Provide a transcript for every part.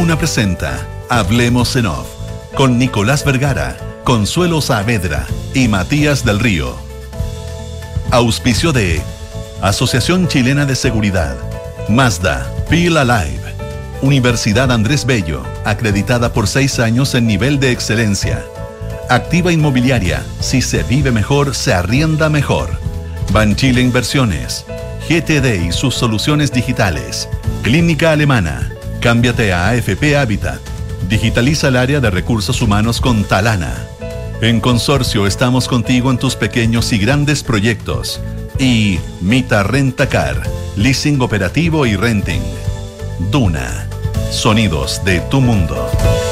Duna presenta Hablemos en Off con Nicolás Vergara, Consuelo Saavedra y Matías del Río. Auspicio de Asociación Chilena de Seguridad, Mazda, Feel Alive, Universidad Andrés Bello, acreditada por 6 años en nivel de excelencia. Activa Inmobiliaria, si se vive mejor, se arrienda mejor. Banchile Inversiones, GTD y sus soluciones digitales. Clínica Alemana, cámbiate a AFP Habitat. Digitaliza el área de recursos humanos con Talana. En Consorcio estamos contigo en tus pequeños y grandes proyectos. Y Mita Rentacar, leasing operativo y renting. Duna, sonidos de tu mundo.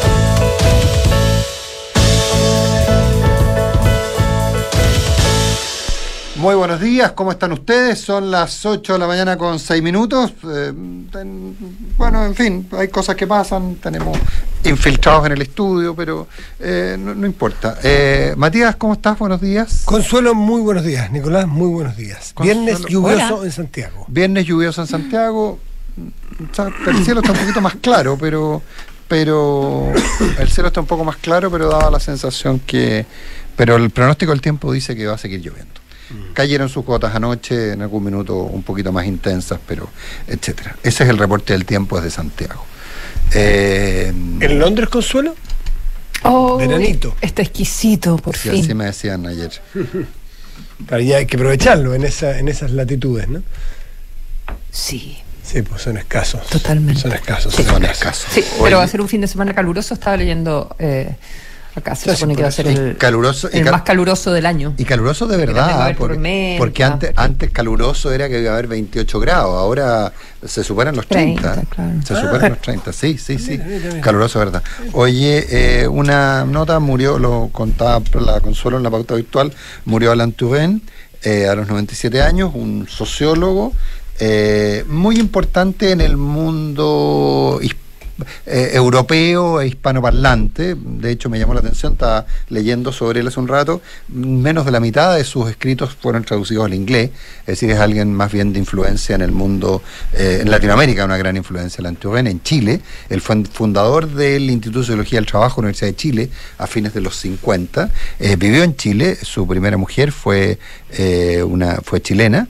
Muy buenos días, ¿cómo están ustedes? Son las 8 de la mañana con 6 minutos. Bueno, en fin, hay cosas que pasan, tenemos infiltrados en el estudio, pero no importa. Matías, ¿cómo estás? Buenos días. Consuelo, muy buenos días. Nicolás, muy buenos días. Consuelo, viernes lluvioso hola. En Santiago. Viernes lluvioso en Santiago. El cielo está un poquito más claro, pero el cielo está un poco más claro, pero daba la sensación que... Pero el pronóstico del tiempo dice que va a seguir lloviendo. Cayeron sus gotas anoche, en algún minuto un poquito más intensas, pero etcétera. Ese es el reporte del tiempo desde Santiago. ¿En Londres, Consuelo? Oh, veranito. Está exquisito, por Sí, fin. así me decían ayer. Claro, ya hay que aprovecharlo en esas latitudes, ¿no? Sí, Sí, pues son escasos. Totalmente. Son escasos. Sí, son escasos. sí, Oye, pero va a ser un fin de semana caluroso. Estaba leyendo acá, se Sí, supone que va a ser el caluroso, el más caluroso del año. Y caluroso de Que no tenga que verdad, haber porque antes caluroso era que iba a haber 28 grados, ahora se superan los 30. 30, claro. Se superan los 30, sí. Mira. Caluroso, de verdad. Oye, una nota murió, lo contaba la Consuelo en la pauta virtual, murió Alain Touraine a los 97 años, un sociólogo muy importante en el mundo europeo e hispanoparlante. De hecho, me llamó la atención, estaba leyendo sobre él hace un rato. Menos de la mitad de sus escritos fueron traducidos al inglés, es decir, es alguien más bien de influencia en el mundo, en Latinoamérica, una gran influencia. Alain Touraine en Chile, él fue fundador del Instituto de Sociología del Trabajo, Universidad de Chile, a fines de los 50. Vivió en Chile, su primera mujer fue chilena.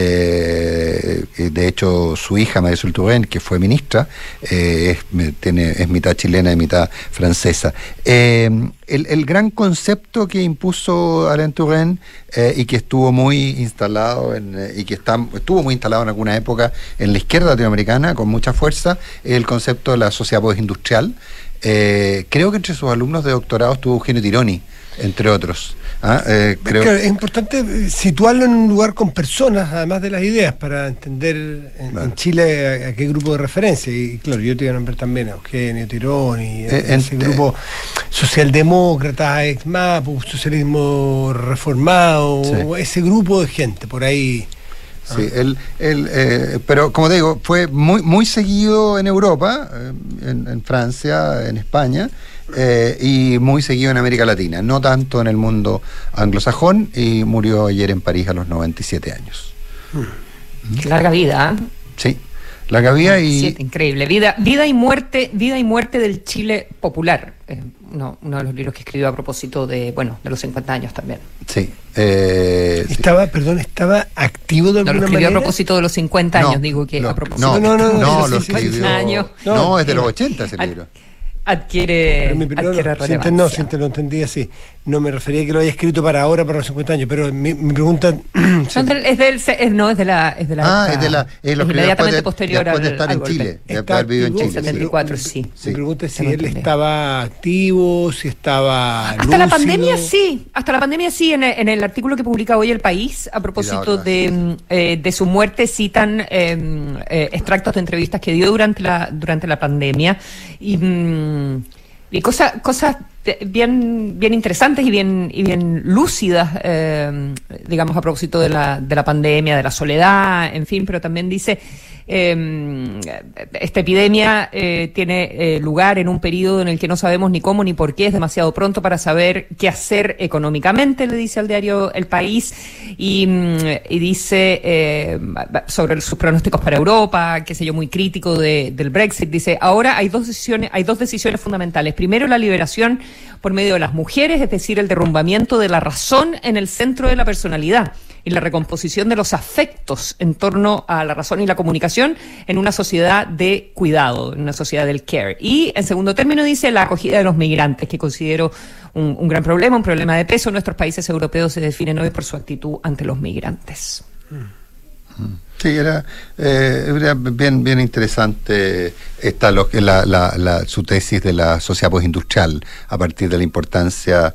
De hecho, su hija Marisol Touraine, que fue ministra, es mitad chilena y mitad francesa. El gran concepto que impuso Alain Touraine y que estuvo muy instalado estuvo muy instalado en alguna época en la izquierda latinoamericana con mucha fuerza, es el concepto de la sociedad postindustrial. Creo que entre sus alumnos de doctorado estuvo Eugenio Tironi, entre otros. Creo... Claro, es importante situarlo en un lugar con personas, además de las ideas, para entender en Chile a qué grupo de referencia. Y claro, yo te iba a nombrar también a Eugenio Tironi, ese grupo socialdemócrata, ex-MAPU, socialismo reformado, sí. Ese grupo de gente por ahí. Sí, pero como te digo, fue muy seguido en Europa, en Francia, en España, y muy seguido en América Latina, no tanto en el mundo anglosajón, y murió ayer en París a los 97 años. Larga vida, ¿eh? Sí, larga vida y... Sí, increíble. Vida y muerte del Chile popular. Uno de los libros que escribió a propósito de los 50 años también. Sí. Estaba activo de alguna No lo escribió manera. A propósito de los 50 años, digo que a propósito no, de lo los 50 escribió. años. No, es de los 80 ese libro. Adquiere relevancia. Lo entendí así. No me refería a que lo haya escrito para ahora, para los 50 años, pero mi pregunta... Es inmediatamente posterior después de al estar en golpe. Chile, de haber vivido en Chile. 74, sí. Mi pregunta es si él estaba activo, si estaba Hasta lúcido. la pandemia sí, en el artículo que publica hoy El País a propósito de su muerte citan extractos de entrevistas que dio durante la pandemia y cosas bien interesantes y bien lúcidas, digamos, a propósito de la pandemia, de la soledad, en fin, pero también dice... esta epidemia tiene lugar en un periodo en el que no sabemos ni cómo ni por qué, es demasiado pronto para saber qué hacer económicamente, le dice al diario El País, y dice sobre sus pronósticos para Europa, qué sé yo, muy crítico del Brexit. Dice, ahora hay dos decisiones fundamentales. Primero, la liberación por medio de las mujeres, es decir, el derrumbamiento de la razón en el centro de la personalidad y la recomposición de los afectos en torno a la razón y la comunicación en una sociedad de cuidado, en una sociedad del care. Y, en segundo término, dice la acogida de los migrantes, que considero un gran problema, un problema de peso. Nuestros países europeos se definen hoy por su actitud ante los migrantes. Sí, era bien interesante su tesis de la sociedad postindustrial a partir de la importancia.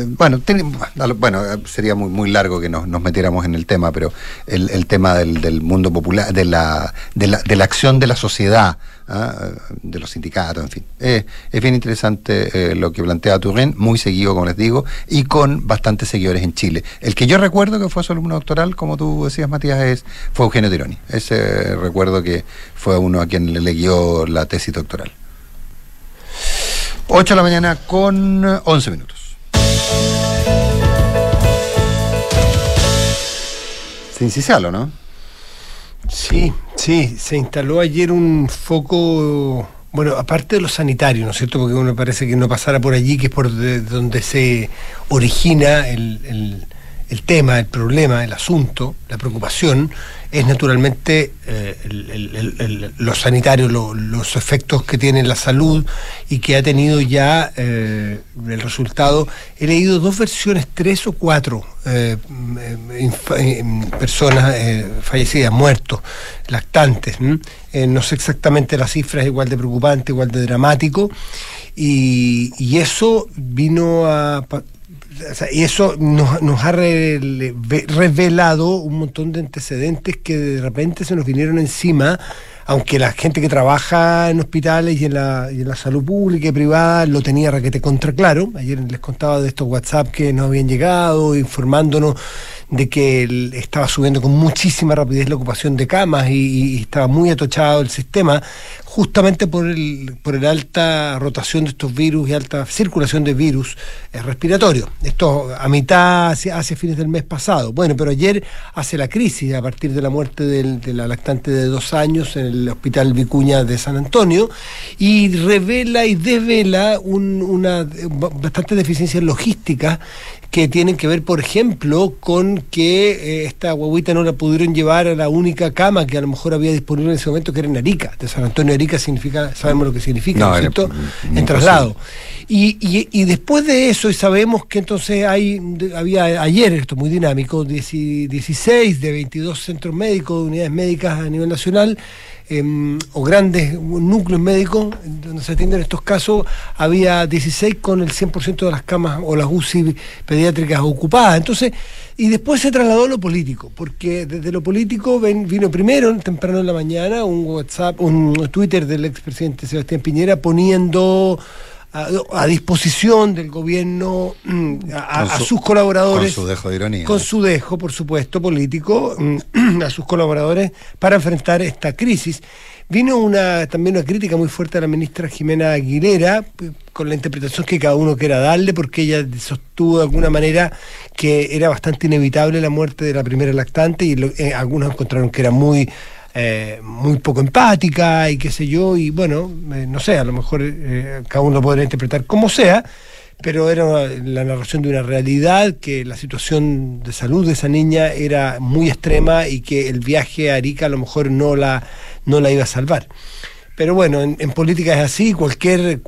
Sería muy largo que nos metiéramos en el tema, pero el tema del mundo popular, de la acción de la sociedad, de los sindicatos, en fin. Es bien interesante lo que plantea Touraine, muy seguido, como les digo, y con bastantes seguidores en Chile. El que yo recuerdo que fue su alumno doctoral, como tú decías, Matías, fue Eugenio Tironi. Ese recuerdo que fue uno a quien le guió la tesis doctoral. 8 de la mañana con 11 minutos. Cinciano, ¿no? Sí, se instaló ayer un foco, bueno, aparte de lo sanitario, ¿no es cierto? Porque uno parece que no pasara por allí, que es por donde se origina el tema, el problema, el asunto, la preocupación, es naturalmente lo sanitario, los efectos que tiene la salud y que ha tenido ya el resultado. He leído 2 versiones, 3 o 4 personas fallecidas, muertos, lactantes. No sé exactamente las cifras, igual de preocupante, igual de dramático, y eso vino a... y eso nos ha revelado un montón de antecedentes que de repente se nos vinieron encima, aunque la gente que trabaja en hospitales y en la salud pública y privada lo tenía requete contra claro. Ayer les contaba de estos WhatsApp que nos habían llegado informándonos de que estaba subiendo con muchísima rapidez la ocupación de camas y estaba muy atochado el sistema, justamente por el alta rotación de estos virus y alta circulación de virus respiratorios. Esto a mitad, hacia fines del mes pasado. Bueno, pero ayer hace la crisis a partir de la muerte de la lactante de 2 años en el Hospital Vicuña de San Antonio, y revela y desvela una bastante deficiencias logísticas que tienen que ver, por ejemplo, con que esta guaguita no la pudieron llevar a la única cama que a lo mejor había disponible en ese momento, que era en Arica. De San Antonio a Arica significa, sabemos lo que significa, ¿no es cierto? En traslado. Y después de eso, y sabemos que entonces había ayer, esto muy dinámico, 16 de 22 centros médicos, unidades médicas a nivel nacional, o grandes núcleos médicos donde se atienden estos casos, había 16 con el 100% de las camas o las UCI pediátricas ocupadas. Entonces, y después se trasladó a lo político, porque desde lo político vino primero, temprano en la mañana, un Twitter del expresidente Sebastián Piñera poniendo a disposición del gobierno a sus colaboradores, con su dejo de ironía, con su dejo, por supuesto, político, a sus colaboradores para enfrentar esta crisis. Vino también una crítica muy fuerte a la ministra Jimena Aguilera, con la interpretación que cada uno quiera darle, porque ella sostuvo de alguna manera que era bastante inevitable la muerte de la primera lactante, y algunos encontraron que era muy poco empática y qué sé yo, y bueno, no sé, a lo mejor cada uno podrá interpretar como sea, pero era la narración de una realidad, que la situación de salud de esa niña era muy extrema y que el viaje a Arica a lo mejor no la iba a salvar. Pero bueno, en política es así, cualquier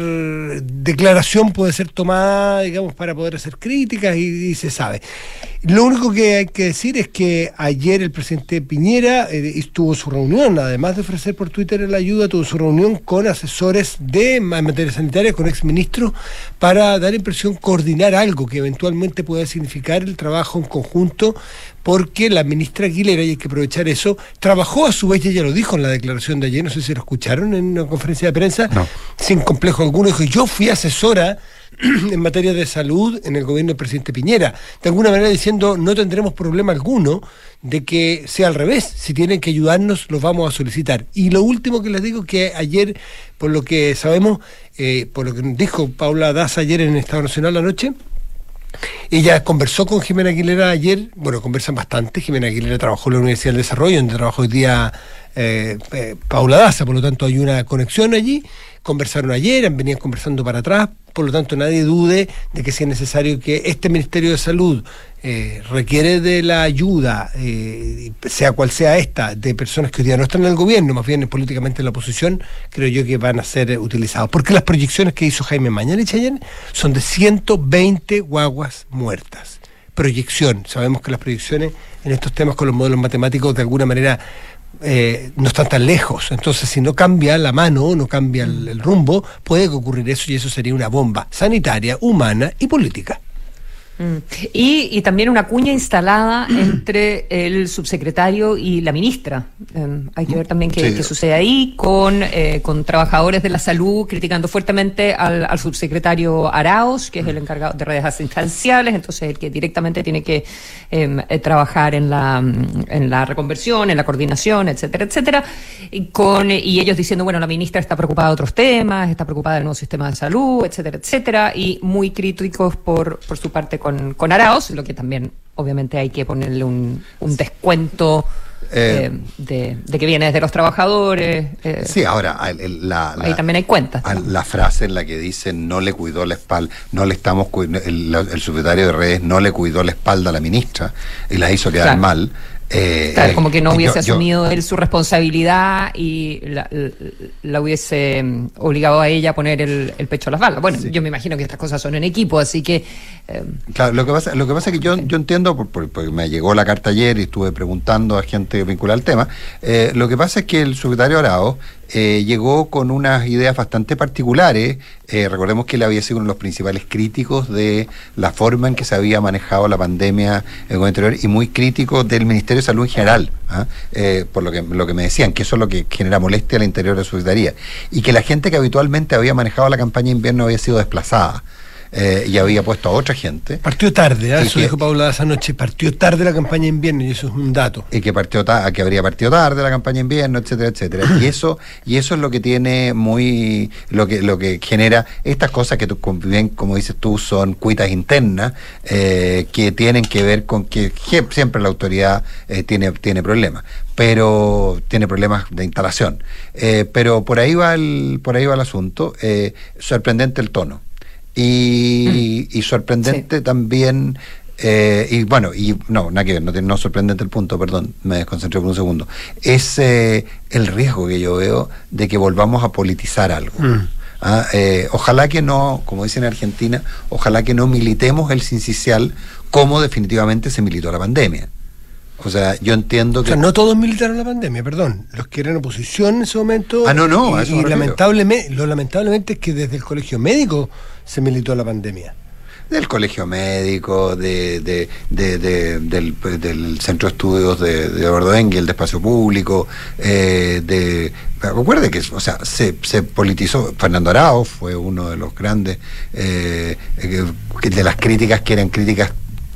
declaración puede ser tomada, digamos, para poder hacer críticas y se sabe. Lo único que hay que decir es que ayer el presidente Piñera tuvo su reunión, además de ofrecer por Twitter la ayuda, tuvo su reunión con asesores en materia sanitaria, con exministros, para dar impresión, coordinar algo que eventualmente pueda significar el trabajo en conjunto, porque la ministra Aguilera, y hay que aprovechar eso, trabajó a su vez, y ella lo dijo en la declaración de ayer, no sé si lo escucharon en una conferencia de prensa, no, sin complejo alguno, dijo: yo fui asesora en materia de salud en el gobierno del presidente Piñera, de alguna manera diciendo no tendremos problema alguno de que sea al revés, si tienen que ayudarnos los vamos a solicitar. Y lo último que les digo que ayer, por lo que sabemos, por lo que dijo Paula Daza ayer en Estado Nacional anoche, ella conversó con Jimena Aguilera ayer, bueno, conversan bastante. Jimena Aguilera trabajó en la Universidad del Desarrollo, donde trabajó hoy día Paula Daza, por lo tanto hay una conexión allí. Conversaron ayer, venían conversando para atrás, por lo tanto nadie dude de que si es necesario que este Ministerio de Salud requiere de la ayuda, sea cual sea esta, de personas que hoy día no están en el gobierno, más bien políticamente en la oposición, creo yo que van a ser utilizados. Porque las proyecciones que hizo Jaime Mañalich ayer son de 120 guaguas muertas. Proyección. Sabemos que las proyecciones en estos temas con los modelos matemáticos de alguna manera no están tan lejos. Entonces, si no cambia la mano, no cambia el rumbo, puede ocurrir eso, y eso sería una bomba sanitaria, humana y política. Y también una cuña instalada entre el subsecretario y la ministra. Hay que ver también qué sucede ahí con trabajadores de la salud criticando fuertemente al subsecretario Arauz, que es el encargado de redes asistenciales, entonces el que directamente tiene que trabajar en la reconversión, en la coordinación, etcétera, etcétera. Y ellos diciendo, bueno, la ministra está preocupada de otros temas, está preocupada del nuevo sistema de salud, etcétera, etcétera, y muy críticos por su parte con Arauz, lo que también obviamente hay que ponerle un descuento de que viene desde los trabajadores. Sí, ahora ahí también hay cuentas. La frase en la que dicen no le cuidó la espalda, el subsecretario de redes no le cuidó la espalda a la ministra y la hizo quedar mal. Claro, como que no hubiese asumido él su responsabilidad y la hubiese obligado a ella a poner el pecho a las balas. Bueno, yo me imagino que estas cosas son en equipo, así que... Claro, lo que pasa es que yo entiendo, porque me llegó la carta ayer y estuve preguntando a gente vinculada al tema, lo que pasa es que el subsecretario Arauz llegó con unas ideas bastante particulares. Recordemos que él había sido uno de los principales críticos de la forma en que se había manejado la pandemia en el gobierno anterior y muy crítico del Ministerio de Salud en general, por lo que me decían, que eso es lo que genera molestia al interior de su secretaría, y que la gente que habitualmente había manejado la campaña de invierno había sido desplazada. Y había puesto a otra gente. Partió tarde, eso dijo Paula esa noche, partió tarde la campaña de invierno, y eso es un dato. Y que habría partido tarde la campaña de invierno, etcétera, etcétera. Y eso es lo que tiene lo que genera estas cosas que bien, como dices tú, son cuitas internas, que tienen que ver con que siempre la autoridad tiene problemas. Pero tiene problemas de instalación. Pero por ahí va el asunto. Sorprendente el tono. Y sorprendente también, nada que ver, no sorprendente el punto, perdón, me desconcentré por un segundo, es el riesgo que yo veo de que volvamos a politizar algo. Ojalá que no, como dicen en Argentina, ojalá que no militemos el sincicial como definitivamente se militó la pandemia. O sea, yo entiendo que... O sea, no todos militaron la pandemia, perdón. Los que eran oposición en ese momento... Y lamentablemente es que desde el colegio médico se militó la pandemia. Del colegio médico, del Centro de Estudios de Eduardo Engel, de Espacio Público, recuerde que, o sea, se politizó. Fernando Arauz fue uno de los grandes, de las críticas que eran críticas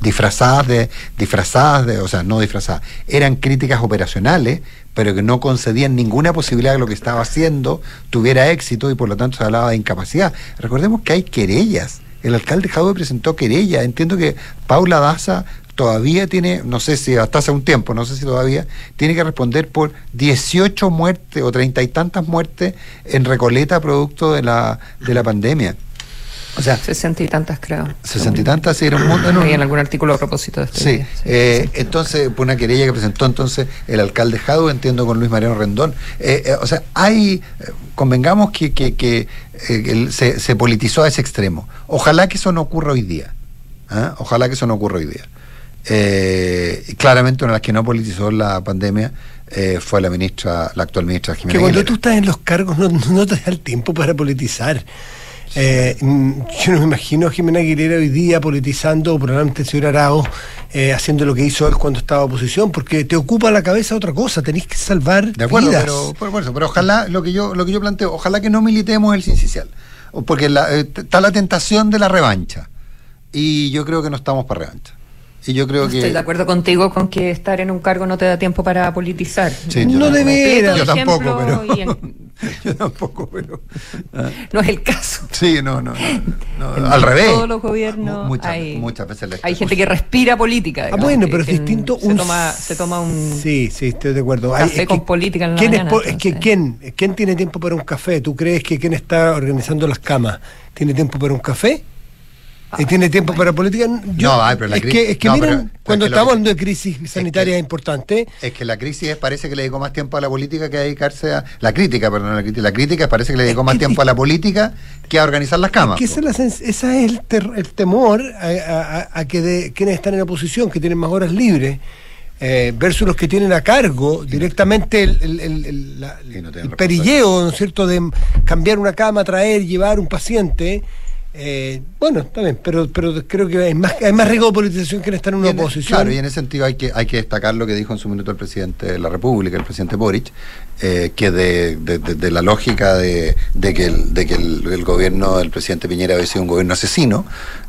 eran críticas operacionales, pero que no concedían ninguna posibilidad de que lo que estaba haciendo tuviera éxito, y por lo tanto se hablaba de incapacidad. Recordemos que hay querellas. El alcalde Jadwe presentó querella. Entiendo que Paula Daza todavía tiene, no sé si hasta hace un tiempo, no sé si todavía, tiene que responder por 18 muertes o 30 y tantas muertes en Recoleta producto de la pandemia. O sea, 60 y tantas, creo. 60 y tantas, sí, era un mundo. En algún artículo a propósito de esto. Sí, entonces, por una querella que presentó entonces el alcalde Jadwe, entiendo, con Luis Mariano Rendón. O sea, convengamos que se politizó a ese extremo. Ojalá que eso no ocurra hoy día. Ojalá que eso no ocurra hoy día. Claramente una de las que no politizó la pandemia fue la actual ministra Jimena Aguilera. Que cuando tú estás en los cargos no te da el tiempo para politizar. Yo no me imagino a Jimena Aguilera hoy día politizando, o probablemente el señor Arauz haciendo lo que hizo él cuando estaba en oposición, porque te ocupa la cabeza otra cosa, tenés que salvar de acuerdo, vidas. Pero ojalá, lo que yo planteo, ojalá que no militemos el sincicial, porque está la tentación de la revancha, y yo creo que no estamos para revancha. Y yo creo que... Estoy de acuerdo contigo con que estar en un cargo no te da tiempo para politizar. Sí, no de veras. Yo tampoco, pero... Yo tampoco, pero... No es el caso. Sí, no. Al revés. En todos los gobiernos muchas veces hay gente que respira política. Digamos, bueno, pero es distinto. Se toma un... Sí, estoy de acuerdo. Café con política en la mañana. ¿Quién tiene tiempo para un café? ¿Tú crees que quién está organizando las camas tiene tiempo para un café? ¿Tiene tiempo para política? Pero la crisis... cuando estamos hablando de crisis sanitaria importante... Es que la crisis parece que le dedicó más tiempo a la política que a dedicarse a... La crítica parece que le dedicó más tiempo a la política que a organizar las camas. Ese es el temor a que quienes están en oposición, que tienen más horas libres, versus los que tienen a cargo directamente el perilleo, ¿no es cierto?, de cambiar una cama, traer, llevar un paciente... bueno, está bien, pero creo que hay más riesgo de politización que en estar en una oposición. Claro, y en ese sentido hay que destacar lo que dijo en su minuto el presidente de la República, el presidente Boric, que de la lógica de que el gobierno del presidente Piñera había sido un gobierno asesino,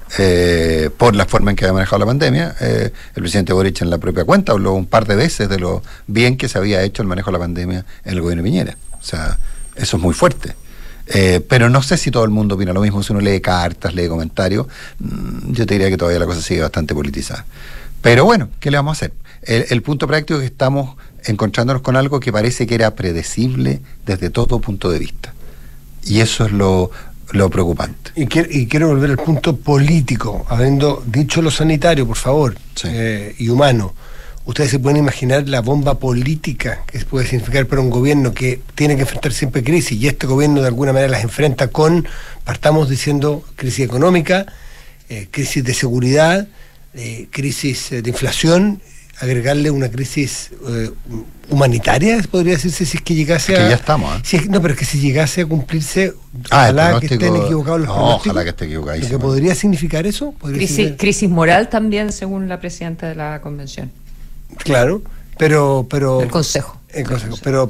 por la forma en que había manejado la pandemia. El presidente Boric en la propia cuenta habló un par de veces de lo bien que se había hecho el manejo de la pandemia en el gobierno de Piñera. O sea, eso es muy fuerte. Pero no sé si todo el mundo opina lo mismo. Si uno lee cartas, lee comentarios, yo te diría que todavía la cosa sigue bastante politizada. Pero bueno, ¿qué le vamos a hacer? El punto práctico es que estamos encontrándonos con algo que parece que era predecible desde todo punto de vista, y eso es lo preocupante. Y quiero volver al punto político, habiendo dicho lo sanitario, por favor, sí. Y humano. Ustedes se pueden imaginar la bomba política que puede significar para un gobierno que tiene que enfrentar siempre crisis, y este gobierno de alguna manera las enfrenta partamos diciendo, crisis económica, crisis de seguridad, crisis de inflación, agregarle una crisis humanitaria, podría decirse, si es que llegase a... Que ya estamos, pero es que si llegase a cumplirse, ojalá que estén equivocados los pronósticos. Ojalá que esté equivocadísimo. ¿Lo que podría significar eso? Crisis moral también, según la presidenta de la convención. Claro, pero el consejo. Pero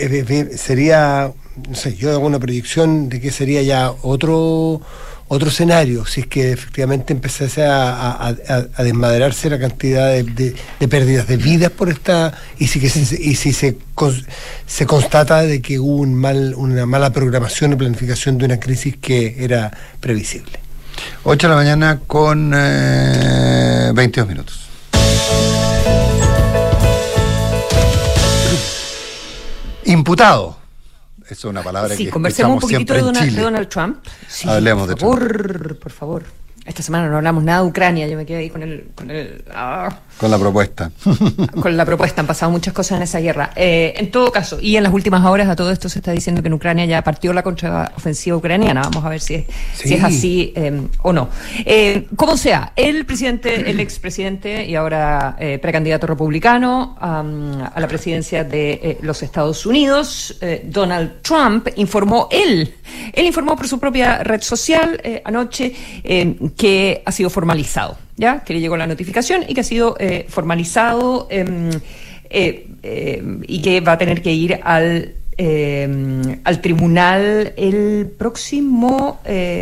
sería, no sé, yo hago una proyección de que sería ya otro escenario, si es que efectivamente empezase a desmadrarse la cantidad de pérdidas de vidas por esta, y si se constata de que hubo una mala programación y planificación de una crisis que era previsible. 8 de la mañana con 22 minutos. Imputado. Eso es una palabra que conversemos un poquitito siempre en Chile. de Donald Trump. Sí, hablemos de Trump. Por favor. Esta semana no hablamos nada de Ucrania, yo me quedé ahí con la propuesta. Con la propuesta, han pasado muchas cosas en esa guerra. En todo caso, y en las últimas horas a todo esto se está diciendo que en Ucrania ya partió la contraofensiva ucraniana. Vamos a ver si es así o no. Como sea, el expresidente y ahora precandidato republicano a la presidencia de los Estados Unidos, Donald Trump, informó por su propia red social anoche que ha sido formalizado, ¿ya? Que le llegó la notificación y que ha sido formalizado y que va a tener que ir al tribunal el próximo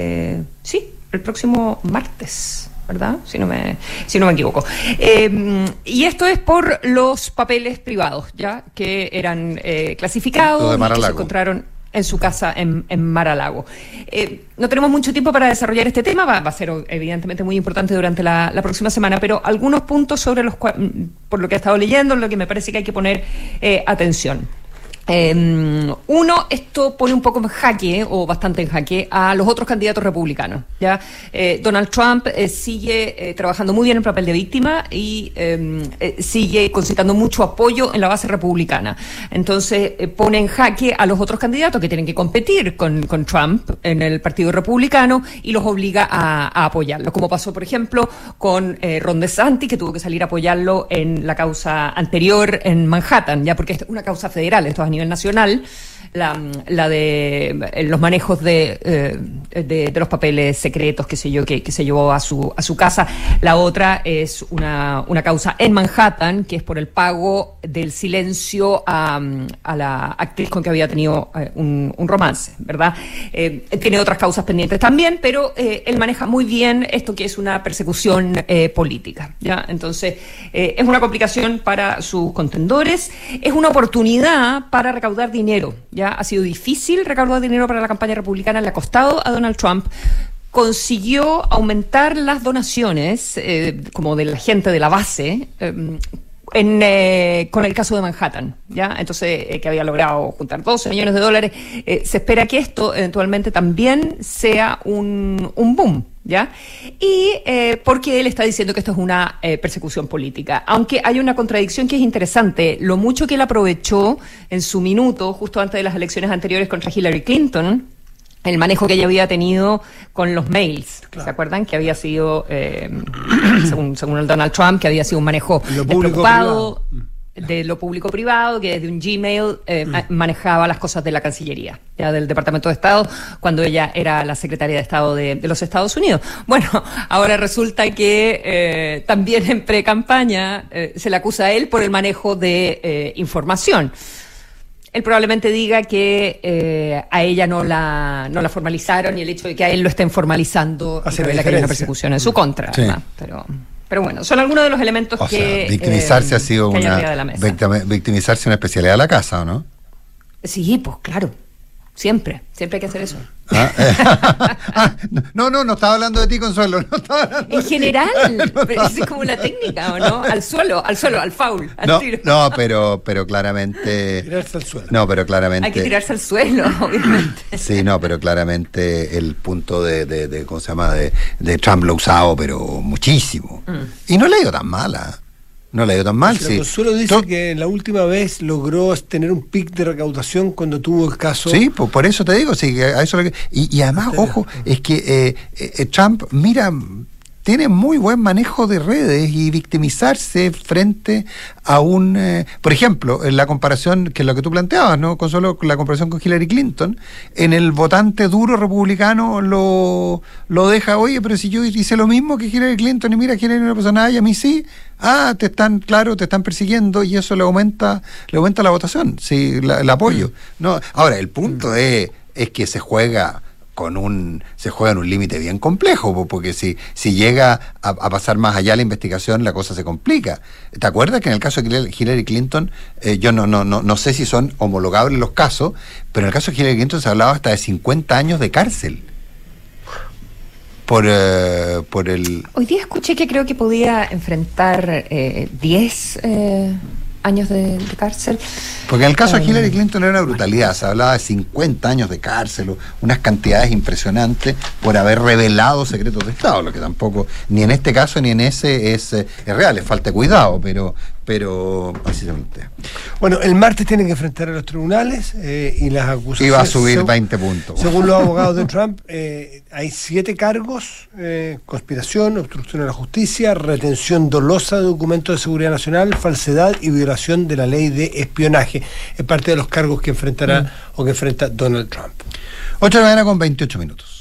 martes, ¿verdad? Si no me equivoco. Y esto es por los papeles privados, ¿ya? Que eran clasificados y que se encontraron en su casa en Mar-a-Lago. No tenemos mucho tiempo para desarrollar este tema, va a ser evidentemente muy importante durante la próxima semana, pero algunos puntos sobre los cuales, por lo que he estado leyendo, lo que me parece que hay que poner atención. Uno, esto pone un poco en jaque, o bastante en jaque, a los otros candidatos republicanos, ¿ya? Donald Trump sigue trabajando muy bien en el papel de víctima y sigue concitando mucho apoyo en la base republicana. Entonces pone en jaque a los otros candidatos que tienen que competir con Trump en el Partido Republicano y los obliga a apoyarlo, como pasó por ejemplo con Ron DeSantis, que tuvo que salir a apoyarlo en la causa anterior en Manhattan, ya, porque es una causa federal, esto es a nivel nacional. La de los manejos de los papeles secretos, qué sé yo, que se llevó a su casa. La otra es una causa en Manhattan, que es por el pago del silencio a la actriz con que había tenido un romance, ¿verdad? Tiene otras causas pendientes también, pero él maneja muy bien esto que es una persecución política, ¿ya? Entonces, es una complicación para sus contendores, es una oportunidad para recaudar dinero, ¿ya? Ha sido difícil recaudar dinero para la campaña republicana, le ha costado a Donald Trump. Consiguió aumentar las donaciones, como de la gente de la base, con el caso de Manhattan, ¿ya? Entonces, que había logrado juntar $12 millones. Se espera que esto eventualmente también sea un boom, ¿ya? Y porque él está diciendo que esto es una persecución política. Aunque hay una contradicción que es interesante. Lo mucho que él aprovechó en su minuto, justo antes de las elecciones anteriores contra Hillary Clinton, el manejo que ella había tenido con los mails. Claro. ¿Se acuerdan? Que había sido, según el Donald Trump, que había sido un manejo despreocupado de lo público-privado, que desde un Gmail manejaba las cosas de la Cancillería, ya del Departamento de Estado, cuando ella era la secretaria de Estado de los Estados Unidos. Bueno, ahora resulta que también en pre-campaña se le acusa a él por el manejo de información. Él probablemente diga que a ella no la formalizaron, y el hecho de que a él lo estén formalizando revela que hay una persecución en su contra. Sí. Pero bueno, son algunos de los elementos que... victimizarse ha sido victimizarse una especialidad de la casa, ¿o no? Sí, pues claro. Siempre hay que hacer eso. No estaba hablando de ti, Consuelo. No estaba hablando en general, pero esa es como la técnica, ¿o no? Al suelo, al foul, al tiro. No, pero claramente... Tirarse al suelo. No, pero claramente... Hay que tirarse al suelo, obviamente. Sí, pero claramente el punto de ¿cómo se llama? De Trump lo ha usado, pero muchísimo. Y no le ha ido tan mala. No le ha ido tan mal, sí. Consuelo dice que la última vez logró tener un pic de recaudación cuando tuvo el caso... Sí, pues por eso te digo, sí, a eso y además, ojo, es que Trump, mira, tiene muy buen manejo de redes y victimizarse frente a por ejemplo, en la comparación, que es lo que tú planteabas, ¿no? Consuelo, la comparación con Hillary Clinton, en el votante duro republicano lo deja, oye, pero si yo hice lo mismo que Hillary Clinton y mira, Hillary no pasó nada y a mí sí, te están persiguiendo, y eso le aumenta la votación, sí, el apoyo. No, ahora, el punto es que se juega en un límite bien complejo, porque si llega a pasar más allá la investigación, la cosa se complica. ¿Te acuerdas que en el caso de Hillary Clinton, yo no sé si son homologables los casos, pero en el caso de Hillary Clinton se hablaba hasta de 50 años de cárcel por el... Hoy día escuché que creo que podía enfrentar 10 años de cárcel. Porque en el caso de Hillary Clinton era una brutalidad, se hablaba de 50 años de cárcel, unas cantidades impresionantes por haber revelado secretos de Estado, lo que tampoco, ni en este caso ni en ese es real, le falta cuidado, pero así se plantea. Bueno, el martes tienen que enfrentar a los tribunales y las acusaciones... Iba a subir 20 puntos. Según los abogados de Trump, hay 7 cargos: conspiración, obstrucción a la justicia, retención dolosa de documentos de seguridad nacional, falsedad y violación de la ley de espionaje. Es parte de los cargos que enfrentará o que enfrenta Donald Trump. 8 de la mañana con 28 minutos.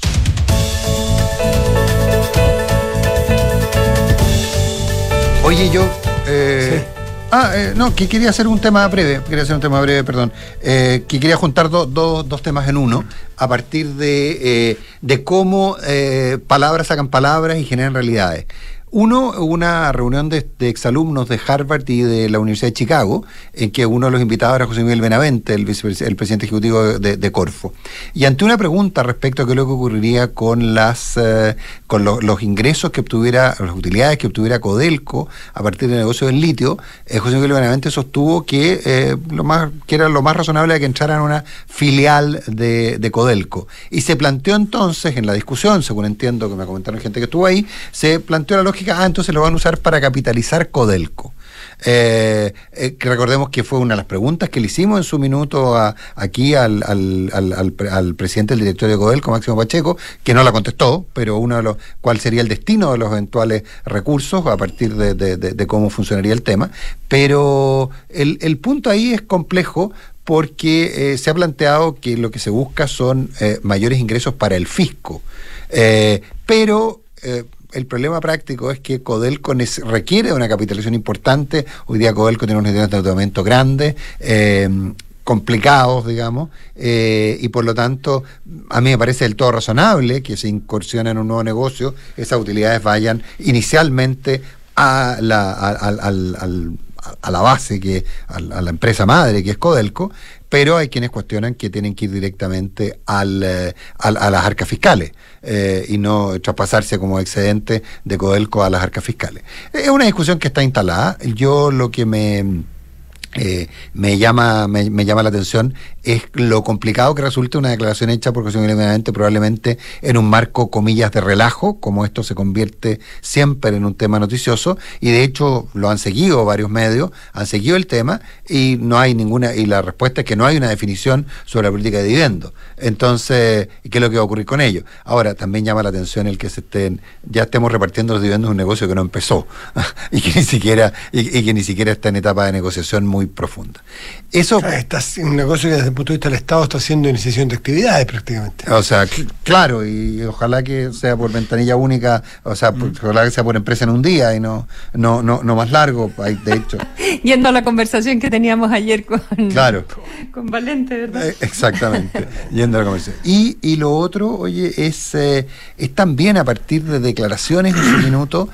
Oye, yo... Sí. Que quería hacer un tema breve, perdón. Que quería juntar dos temas en uno, a partir de cómo palabras sacan palabras y generan realidades. Uno, una reunión de exalumnos de Harvard y de la Universidad de Chicago, en que uno de los invitados era José Miguel Benavente, el presidente ejecutivo de Corfo. Y ante una pregunta respecto a qué es lo que ocurriría con los ingresos que obtuviera, las utilidades que obtuviera Codelco a partir del negocio del litio, José Miguel Benavente sostuvo que era lo más razonable era que entraran una filial de Codelco. Y se planteó entonces, en la discusión, según entiendo que me comentaron gente que estuvo ahí, se planteó la lógica, entonces lo van a usar para capitalizar Codelco. Que recordemos que fue una de las preguntas que le hicimos en su minuto aquí al presidente del directorio de Codelco, Máximo Pacheco, que no la contestó, pero cuál sería el destino de los eventuales recursos a partir de cómo funcionaría el tema. Pero el punto ahí es complejo, porque se ha planteado que lo que se busca son mayores ingresos para el fisco. Pero el problema práctico es que Codelco requiere de una capitalización importante. Hoy día Codelco tiene unos niveles de endeudamiento grandes, complicados, digamos, y por lo tanto a mí me parece del todo razonable que se incursione en un nuevo negocio, esas utilidades vayan inicialmente a la base, a la empresa madre, que es Codelco, pero hay quienes cuestionan que tienen que ir directamente a las arcas fiscales y no traspasarse como excedente de Codelco a las arcas fiscales. Es una discusión que está instalada. Yo lo que me llama la atención es lo complicado que resulta una declaración hecha por José Miguel Benavente, probablemente en un marco, comillas, de relajo, como esto se convierte siempre en un tema noticioso, y de hecho lo han seguido varios medios, han seguido el tema, y no hay y la respuesta es que no hay una definición sobre la política de dividendos. Entonces, ¿qué es lo que va a ocurrir con ello? Ahora, también llama la atención el que ya estemos repartiendo los dividendos de un negocio que no empezó, y que ni siquiera está en etapa de negociación muy profunda. Eso es un negocio que desde el punto de vista del Estado está haciendo iniciación de actividades prácticamente. O sea, claro, y ojalá que sea por ventanilla única, o sea, ojalá que sea por empresa en un día y no más largo, de hecho. Yendo a la conversación que teníamos ayer con Valente, ¿verdad? Exactamente, yendo a la conversación. Y lo otro, oye, es también a partir de declaraciones en su minuto,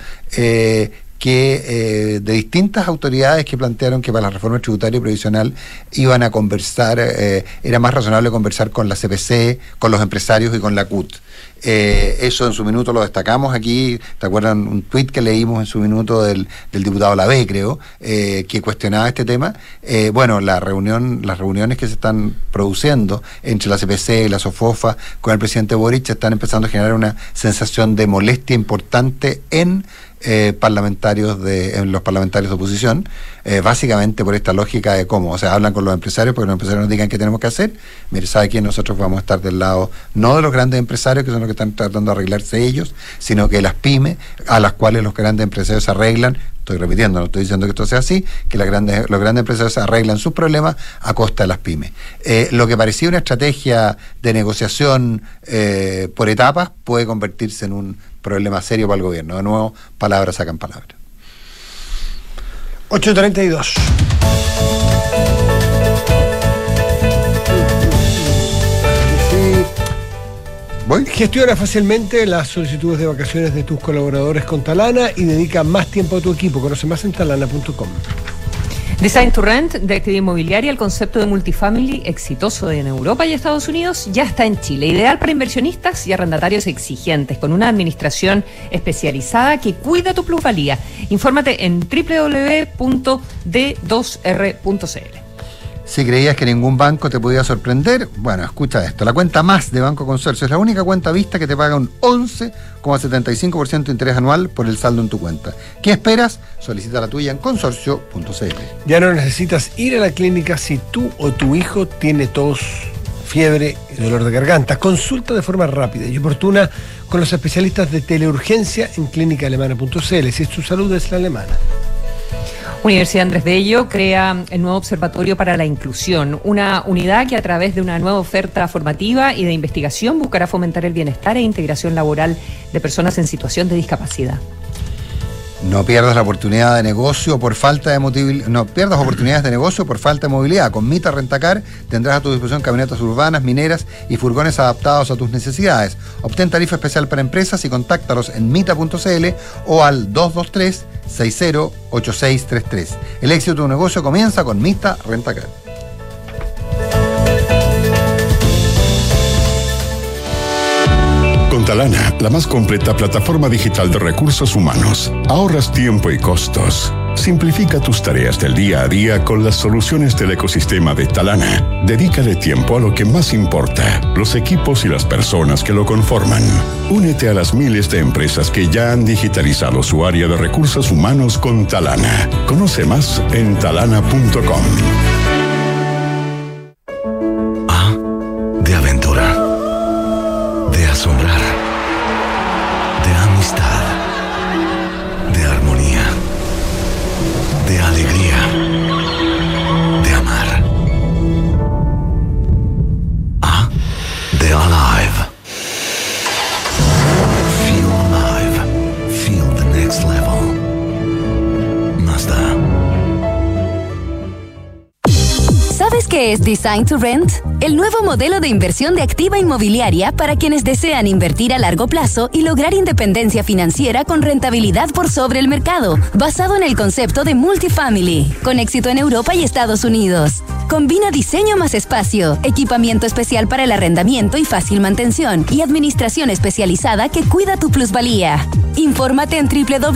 que de distintas autoridades que plantearon que para la reforma tributaria y previsional iban a conversar, era más razonable conversar con la CPC, con los empresarios y con la CUT. Eso en su minuto lo destacamos aquí. ¿Te acuerdan un tuit que leímos en su minuto del diputado Lavé, creo, que cuestionaba este tema? Bueno, las reuniones que se están produciendo entre la CPC y la SOFOFA con el presidente Boric están empezando a generar una sensación de molestia importante en los parlamentarios de oposición, básicamente por esta lógica de cómo, o sea, hablan con los empresarios porque los empresarios nos digan qué tenemos que hacer. Mire, ¿sabe quién? Nosotros vamos a estar del lado no de los grandes empresarios, que son los que están tratando de arreglarse ellos, sino que las pymes, a las cuales los grandes empresarios arreglan. Estoy repitiendo, no estoy diciendo que esto sea así, que los grandes empresarios arreglan sus problemas a costa de las pymes. Lo que parecía una estrategia de negociación por etapas puede convertirse en un problema serio para el gobierno. De nuevo, palabras sacan palabras. 8:32. ¿Voy? Gestiona fácilmente las solicitudes de vacaciones de tus colaboradores con Talana y dedica más tiempo a tu equipo. Conoce más en talana.com. Design to Rent, de actividad inmobiliaria, el concepto de multifamily exitoso en Europa y Estados Unidos, ya está en Chile. Ideal para inversionistas y arrendatarios exigentes, con una administración especializada que cuida tu plusvalía. Infórmate en www.d2r.cl. Si creías que ningún banco te podía sorprender, bueno, escucha esto. La cuenta Más de Banco Consorcio es la única cuenta vista que te paga un 11,75% de interés anual por el saldo en tu cuenta. ¿Qué esperas? Solicita la tuya en consorcio.cl. Ya no necesitas ir a la clínica si tú o tu hijo tiene tos, fiebre y dolor de garganta. Consulta de forma rápida y oportuna con los especialistas de teleurgencia en clínicaalemana.cl, si tu salud es la alemana. Universidad Andrés Bello crea el nuevo Observatorio para la Inclusión, una unidad que a través de una nueva oferta formativa y de investigación buscará fomentar el bienestar e integración laboral de personas en situación de discapacidad. No pierdas la oportunidad de negocio por falta de movilidad. No pierdas oportunidades de negocio por falta de movilidad. Con Mita Rentacar tendrás a tu disposición camionetas urbanas, mineras y furgones adaptados a tus necesidades. Obtén tarifa especial para empresas y contáctalos en mita.cl o al 223-608633. El éxito de tu negocio comienza con Mita Rentacar. Con Talana, la más completa plataforma digital de recursos humanos, ahorras tiempo y costos. Simplifica tus tareas del día a día con las soluciones del ecosistema de Talana. Dedícale tiempo a lo que más importa, los equipos y las personas que lo conforman. Únete a las miles de empresas que ya han digitalizado su área de recursos humanos con Talana. Conoce más en talana.com. A de aventura, de asombrar, de amistad, de armonía, de alegría, de amar, ¿Qué es Design to Rent? El nuevo modelo de inversión de activa inmobiliaria para quienes desean invertir a largo plazo y lograr independencia financiera con rentabilidad por sobre el mercado, basado en el concepto de multifamily, con éxito en Europa y Estados Unidos. Combina diseño más espacio, equipamiento especial para el arrendamiento y fácil mantención, y administración especializada que cuida tu plusvalía. Infórmate en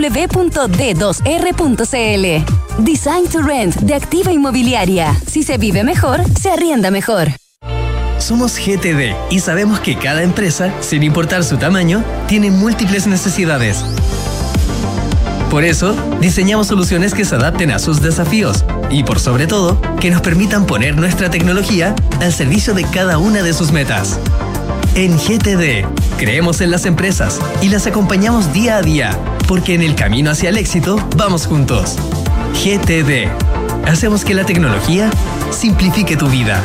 www.d2r.cl. Design to Rent de Activa Inmobiliaria. Si se vive mejor, se arrienda mejor. Somos GTD y sabemos que cada empresa, sin importar su tamaño, tiene múltiples necesidades. Por eso, diseñamos soluciones que se adapten a sus desafíos y, por sobre todo, que nos permitan poner nuestra tecnología al servicio de cada una de sus metas. En GTD, creemos en las empresas y las acompañamos día a día, porque en el camino hacia el éxito vamos juntos. GTD. Hacemos que la tecnología simplifique tu vida.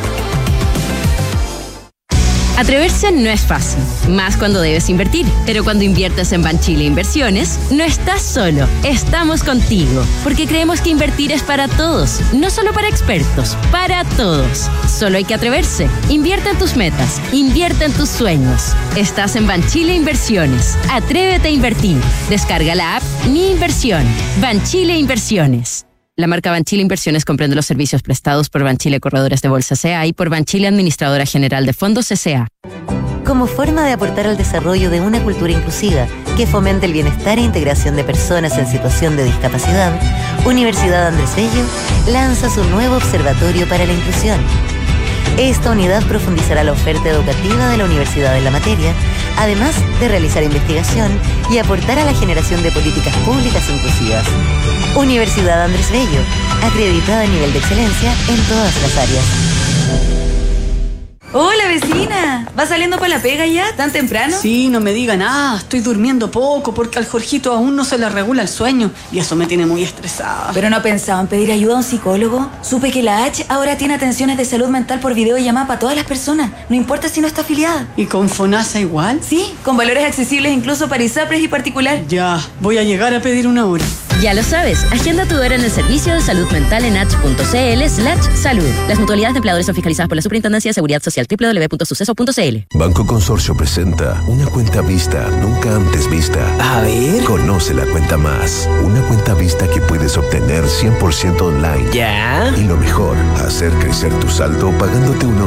Atreverse no es fácil, más cuando debes invertir. Pero cuando inviertes en Banchile Inversiones, no estás solo, estamos contigo. Porque creemos que invertir es para todos, no solo para expertos, para todos. Solo hay que atreverse. Invierte en tus metas, invierte en tus sueños. Estás en Banchile Inversiones. Atrévete a invertir. Descarga la app Mi Inversión. Banchile Inversiones. La marca Banchile Inversiones comprende los servicios prestados por Banchile Corredores de Bolsa S.A. y por Banchile Administradora General de Fondos S.A. Como forma de aportar al desarrollo de una cultura inclusiva que fomente el bienestar e integración de personas en situación de discapacidad, Universidad Andrés Bello lanza su nuevo Observatorio para la Inclusión. Esta unidad profundizará la oferta educativa de la universidad en la materia, además de realizar investigación y aportar a la generación de políticas públicas inclusivas. Universidad Andrés Bello, acreditada a nivel de excelencia en todas las áreas. Hola, vecina. ¿Va saliendo para la pega ya? ¿Tan temprano? Sí, no me diga nada. Estoy durmiendo poco porque al Jorgito aún no se le regula el sueño y eso me tiene muy estresada. ¿Pero no pensaba en pedir ayuda a un psicólogo? Supe que la H ahora tiene atenciones de salud mental por videollamada para todas las personas, no importa si no está afiliada. ¿Y con FONASA igual? Sí, con valores accesibles incluso para ISAPRES y particular. Ya, voy a llegar a pedir una hora. Ya lo sabes, agenda tu hora en el servicio de salud mental en h.cl/salud. Las mutualidades de empleadores son fiscalizadas por la Superintendencia de Seguridad Social, www.suceso.cl. Banco Consorcio presenta una cuenta vista nunca antes vista. A ver. Conoce la cuenta más. Una cuenta vista que puedes obtener 100% online. ¿Ya? Y lo mejor, hacer crecer tu saldo pagándote un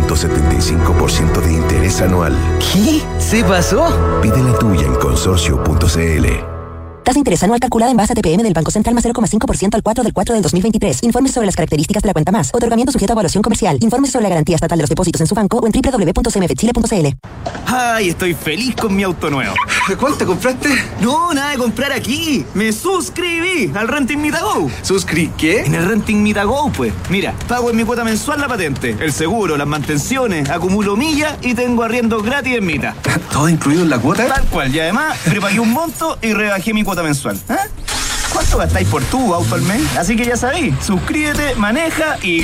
11.75% de interés anual. ¿Qué? ¿Se pasó? Pide la tuya en consorcio.cl. Tasa de interés anual calculada en base a TPM del Banco Central más 0,5% al 4 del 2023. Informes sobre las características de la cuenta más. Otorgamiento sujeto a evaluación comercial. Informes sobre la garantía estatal de los depósitos en su banco o en www.cmfchile.cl. ¡Ay, estoy feliz con mi auto nuevo! ¿Cuál te compraste? No, nada de comprar aquí. Me suscribí al Renting Mita Go. ¿Qué? En el Renting Mita Go, pues. Mira, pago en mi cuota mensual la patente, el seguro, las mantenciones, acumulo millas y tengo arriendo gratis en Mita. ¿Todo incluido en la cuota? Tal cual. Y además, prepagué un monto y rebajé mi cuota mensual. ¿Eh? ¿Cuánto gastáis por tu auto al mes? Así que ya sabéis, suscríbete, maneja y...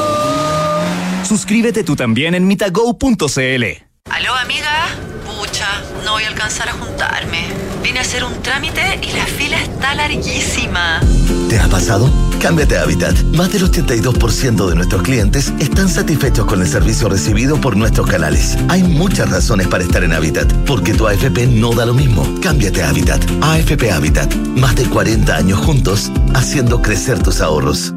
Suscríbete tú también en mitago.cl. ¿Aló, amiga? Pucha, no voy a alcanzar a juntarme. Vine a hacer un trámite y la fila está larguísima. ¿Te ha pasado? Cámbiate a Habitat. Más del 82% de nuestros clientes están satisfechos con el servicio recibido por nuestros canales. Hay muchas razones para estar en Habitat, porque tu AFP no da lo mismo. Cámbiate a Habitat. AFP Habitat. Más de 40 años juntos, haciendo crecer tus ahorros.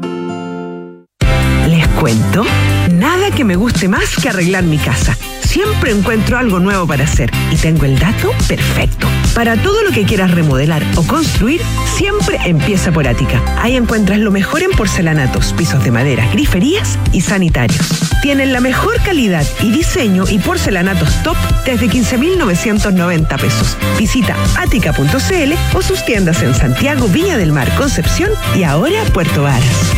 Les cuento, nada que me guste más que arreglar mi casa. Siempre encuentro algo nuevo para hacer y tengo el dato perfecto. Para todo lo que quieras remodelar o construir, siempre empieza por Ática. Ahí encuentras lo mejor en porcelanatos, pisos de madera, griferías y sanitarios. Tienen la mejor calidad y diseño y porcelanatos top desde 15.990 pesos. Visita ática.cl o sus tiendas en Santiago, Viña del Mar, Concepción y ahora Puerto Varas.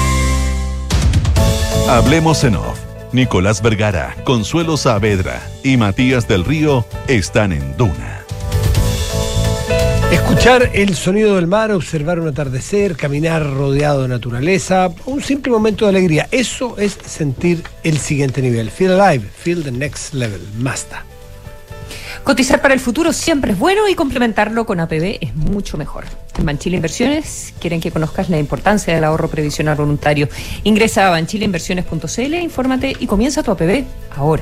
Hablemos en off. Nicolás Vergara, Consuelo Saavedra y Matías del Río están en Duna. Escuchar el sonido del mar, observar un atardecer, caminar rodeado de naturaleza, un simple momento de alegría. Eso es sentir el siguiente nivel. Feel alive, feel the next level. Mazda. Cotizar para el futuro siempre es bueno y complementarlo con APB es mucho mejor. En Banchile Inversiones quieren que conozcas la importancia del ahorro previsional voluntario. Ingresa a banchileinversiones.cl, infórmate y comienza tu APB ahora.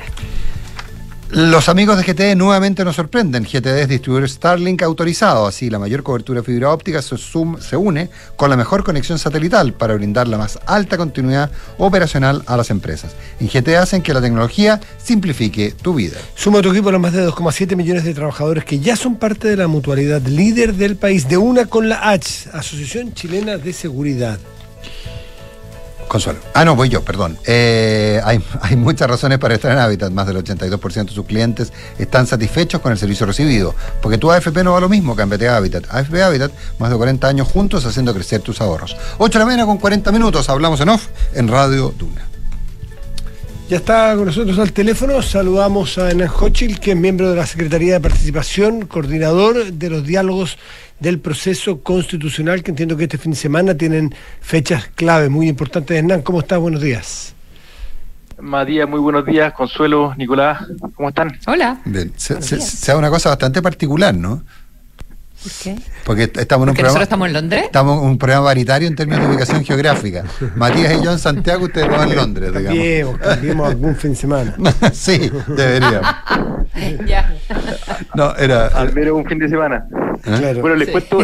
Los amigos de GTE nuevamente nos sorprenden. GTE es distribuidor Starlink autorizado, así la mayor cobertura de fibra óptica se une con la mejor conexión satelital para brindar la más alta continuidad operacional a las empresas. En GTE hacen que la tecnología simplifique tu vida. Suma a tu equipo los más de 2,7 millones de trabajadores que ya son parte de la mutualidad líder del país, de una con la H, Asociación Chilena de Seguridad. Consuelo. Voy yo, perdón. Hay muchas razones para estar en Habitat. Más del 82% de sus clientes están satisfechos con el servicio recibido. Porque tu AFP no va lo mismo, cámbiate a Habitat. AFP Habitat, más de 40 años juntos haciendo crecer tus ahorros. 8 de la mañana con 40 minutos. Hablamos en off en Radio Duna. Ya está con nosotros al teléfono. Saludamos a Hernán Hochil, que es miembro de la Secretaría de Participación, coordinador de los diálogos del proceso constitucional, que entiendo que este fin de semana tienen fechas clave muy importantes. Hernán, ¿cómo estás? Buenos días. Matías, muy buenos días. Consuelo, Nicolás, ¿cómo están? Hola. Bien. Se da una cosa bastante particular, ¿no? ¿Por qué? Porque estamos en un programa. ¿Nosotros estamos en Londres? Estamos en un programa paritario en términos de ubicación geográfica. Matías y yo en Santiago, ustedes dos en Londres, digamos. Cambiemos algún fin de semana. Sí, deberíamos. Ya. No, era. Al menos un fin de semana. Claro. Bueno, les cuento.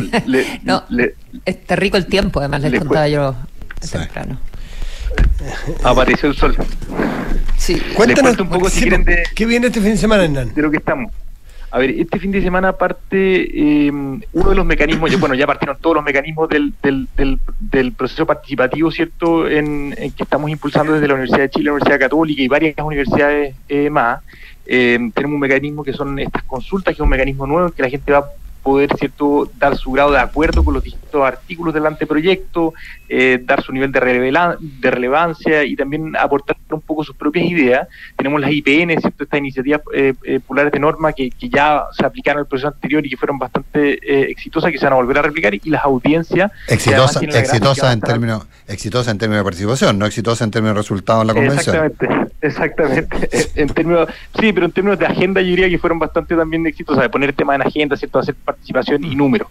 Está rico el tiempo, además les contaba yo temprano. Apareció el sol. Sí. Cuéntanos un poco si quieren ¿qué viene este fin de semana, Hernán? De lo que estamos. A ver, este fin de semana parte uno de los mecanismos, ya partieron todos los mecanismos del proceso participativo, ¿cierto?, en que estamos impulsando desde la Universidad de Chile, la Universidad Católica y varias universidades más. Tenemos un mecanismo que son estas consultas, que es un mecanismo nuevo en que la gente va a poder, ¿cierto?, dar su grado de acuerdo con los distintos artículos del anteproyecto, dar su nivel de relevancia y también aportar un poco sus propias ideas. Tenemos las IPN, ¿cierto?, estas iniciativas populares de norma que ya se aplicaron en el proceso anterior y que fueron bastante exitosas, que se van a volver a replicar, y las audiencias exitosas en términos de participación, no exitosas en términos de resultados en la convención. Exactamente. En términos de agenda, yo diría que fueron bastante también exitosas, de poner temas en agenda, ¿cierto?, hacer participación y número.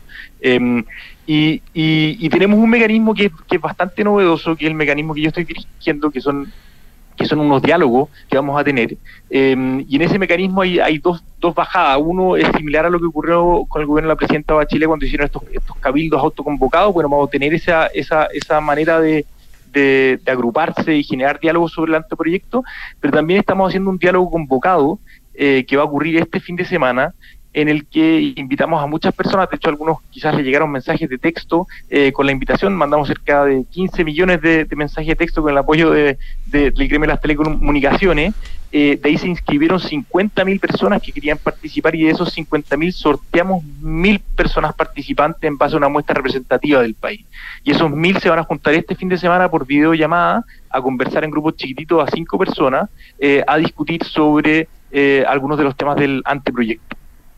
Y tenemos un mecanismo que es bastante novedoso, que es el mecanismo que yo estoy dirigiendo, que son unos diálogos que vamos a tener, y en ese mecanismo hay dos bajadas. Uno es similar a lo que ocurrió con el gobierno de la presidenta Bachelet cuando hicieron estos cabildos autoconvocados. Bueno, vamos a tener esa manera de agruparse y generar diálogos sobre el anteproyecto, pero también estamos haciendo un diálogo convocado que va a ocurrir este fin de semana, en el que invitamos a muchas personas. De hecho, a algunos quizás les llegaron mensajes de texto con la invitación. Mandamos cerca de 15 millones de mensajes de texto con el apoyo del gremio de las telecomunicaciones. De ahí se inscribieron 50.000 personas que querían participar, y de esos 50.000 sorteamos 1.000 personas participantes en base a una muestra representativa del país. Y esos 1.000 se van a juntar este fin de semana por videollamada, a conversar en grupos chiquititos a 5 personas, a discutir sobre algunos de los temas del anteproyecto.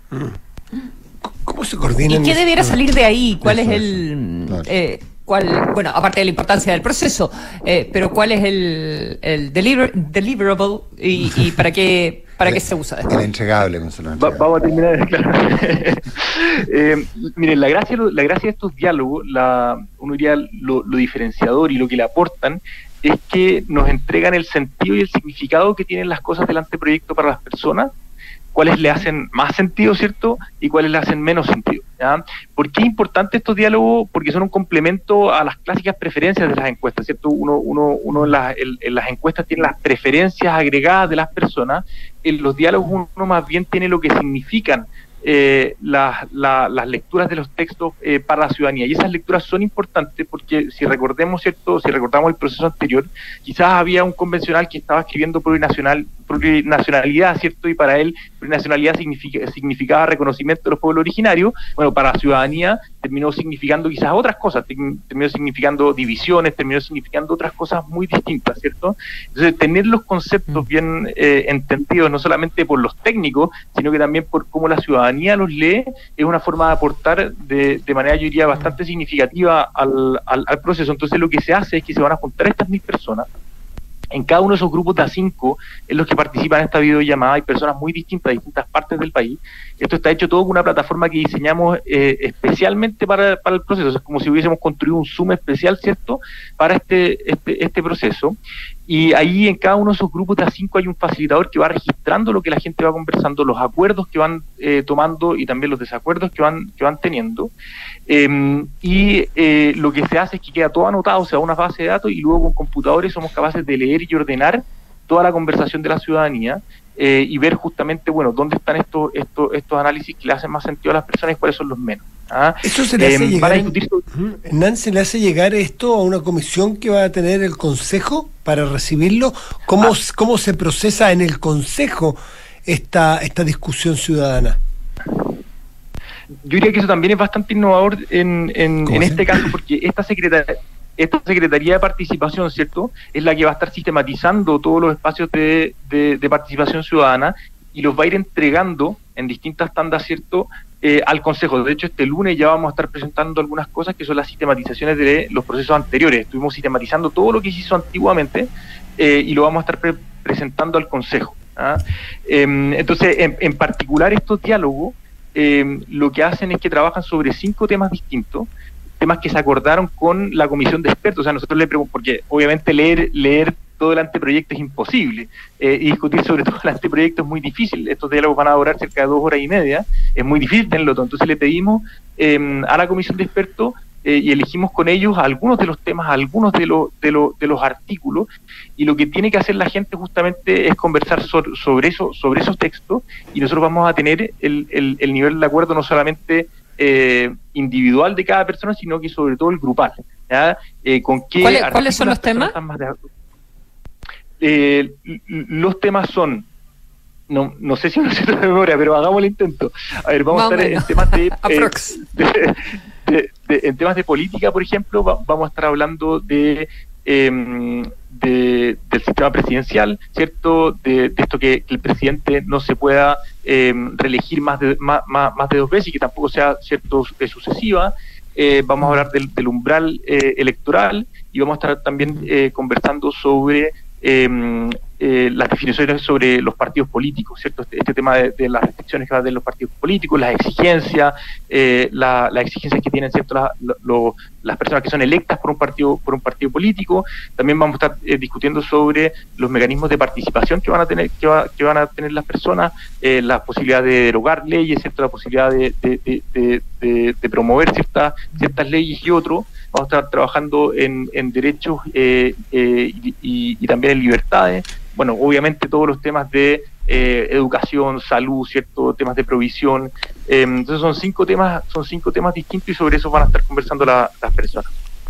¿Cómo se coordinan? ¿Y qué debiera salir de ahí? ¿Cuál es el bueno, aparte de la importancia del proceso, pero cuál es el deliverable y para qué se usa después? El entregable. Vamos a terminar, claro. Miren, la gracia de estos diálogos, uno diría lo diferenciador y lo que le aportan, es que nos entregan el sentido y el significado que tienen las cosas del anteproyecto para las personas, cuáles le hacen más sentido, ¿cierto?, y cuáles le hacen menos sentido, ¿ya? ¿Por qué es importante estos diálogos? Porque son un complemento a las clásicas preferencias de las encuestas, ¿cierto? Uno en las encuestas tiene las preferencias agregadas de las personas. En los diálogos uno más bien tiene lo que significan las lecturas de los textos para la ciudadanía, y esas lecturas son importantes porque si recordamos el proceso anterior, quizás había un convencional que estaba escribiendo plurinacionalidad, ¿cierto? Y para él plurinacionalidad significaba reconocimiento de los pueblos originarios. Bueno, para la ciudadanía terminó significando quizás otras cosas, terminó significando divisiones, terminó significando otras cosas muy distintas, ¿cierto? Entonces, tener los conceptos bien entendidos, no solamente por los técnicos, sino que también por cómo la ciudadanía los lee, es una forma de aportar de manera, yo diría, bastante significativa al proceso. Entonces, lo que se hace es que se van a juntar estas 1.000 personas En cada uno de esos grupos de A5 en los que participan en esta videollamada hay personas muy distintas de distintas partes del país. Esto está hecho todo con una plataforma que diseñamos especialmente para el proceso. Es como si hubiésemos construido un Zoom especial, ¿cierto?, para este proceso. Y ahí en cada uno de esos grupos de A5 hay un facilitador que va registrando lo que la gente va conversando, los acuerdos que van tomando y también los desacuerdos que van teniendo. Lo que se hace es que queda todo anotado, se va a una base de datos y luego con computadores somos capaces de leer y ordenar toda la conversación de la ciudadanía y ver justamente, bueno, dónde están estos análisis que le hacen más sentido a las personas y cuáles son los menos. ¿Eso se le hace llegar, Hernán, se le hace llegar esto a una comisión que va a tener el Consejo para recibirlo? ¿Cómo se procesa en el Consejo esta discusión ciudadana? Yo diría que eso también es bastante innovador en este caso, porque esta Secretaría de Participación, ¿cierto?, es la que va a estar sistematizando todos los espacios de participación ciudadana y los va a ir entregando en distintas tandas, ¿cierto?, al Consejo. De hecho, este lunes ya vamos a estar presentando algunas cosas que son las sistematizaciones de los procesos anteriores. Estuvimos sistematizando todo lo que se hizo antiguamente y lo vamos a estar presentando al Consejo. Entonces, en particular estos diálogos lo que hacen es que trabajan sobre 5 temas distintos, temas que se acordaron con la comisión de expertos. O sea, nosotros le preguntamos, porque obviamente leer todo el anteproyecto es imposible, y discutir sobre todo el anteproyecto es muy difícil. Estos diálogos van a durar cerca de 2 horas y media, es muy difícil tenerlo todo. Entonces le pedimos a la comisión de expertos y elegimos con ellos algunos de los temas, algunos de los artículos, y lo que tiene que hacer la gente justamente es conversar sobre esos textos, y nosotros vamos a tener el nivel de acuerdo no solamente individual de cada persona, sino que sobre todo el grupal. ¿Cuáles son los temas? Los temas son, no sé si uno se de memoria, pero hagamos el intento. A ver, vamos a estar en temas en temas de política, por ejemplo, vamos a estar hablando del sistema presidencial, ¿cierto? De esto que el presidente no se pueda reelegir más de 2 veces y que tampoco sea, ¿cierto?, sucesiva. Vamos a hablar del umbral electoral y vamos a estar también conversando sobre las definiciones sobre los partidos políticos, ¿cierto? Este tema de las restricciones que va a tener los partidos políticos, las exigencias, las exigencias que tienen, ¿cierto?, las personas que son electas por un partido político. También vamos a estar discutiendo sobre los mecanismos de participación que van a tener las personas, la posibilidad de derogar leyes, ¿cierto?, la posibilidad de promover ciertas leyes y otros. Vamos a estar trabajando en derechos y también en libertades. Bueno, obviamente todos los temas de educación, salud, cierto, temas de provisión. Entonces son 5 temas distintos y sobre eso van a estar conversando las personas.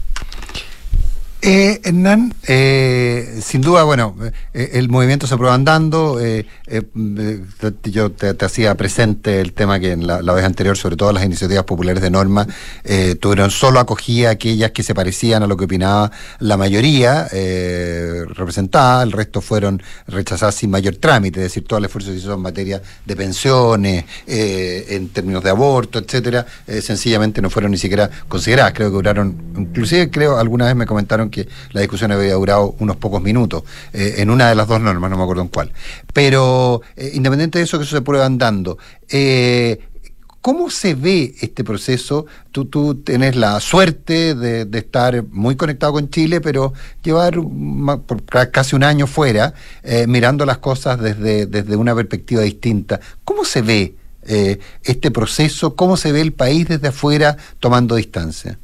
Hernán, sin duda, bueno, el movimiento se prueba andando. Yo te hacía presente el tema que en la vez anterior, sobre todo las iniciativas populares de norma, tuvieron solo acogida aquellas que se parecían a lo que opinaba la mayoría representada, el resto fueron rechazadas sin mayor trámite, es decir, todo el esfuerzo que se hizo en materia de pensiones, en términos de aborto, etcétera, sencillamente no fueron ni siquiera consideradas. Creo que duraron, inclusive alguna vez me comentaron que la discusión había durado unos pocos minutos en una de las 2 normas, no me acuerdo en cuál. Pero independiente de eso, que eso se prueba andando, ¿cómo se ve este proceso? Tú tenés la suerte de estar muy conectado con Chile, pero llevar casi un año fuera, mirando las cosas desde una perspectiva distinta. ¿Cómo se ve este proceso? ¿Cómo se ve el país desde afuera tomando distancia?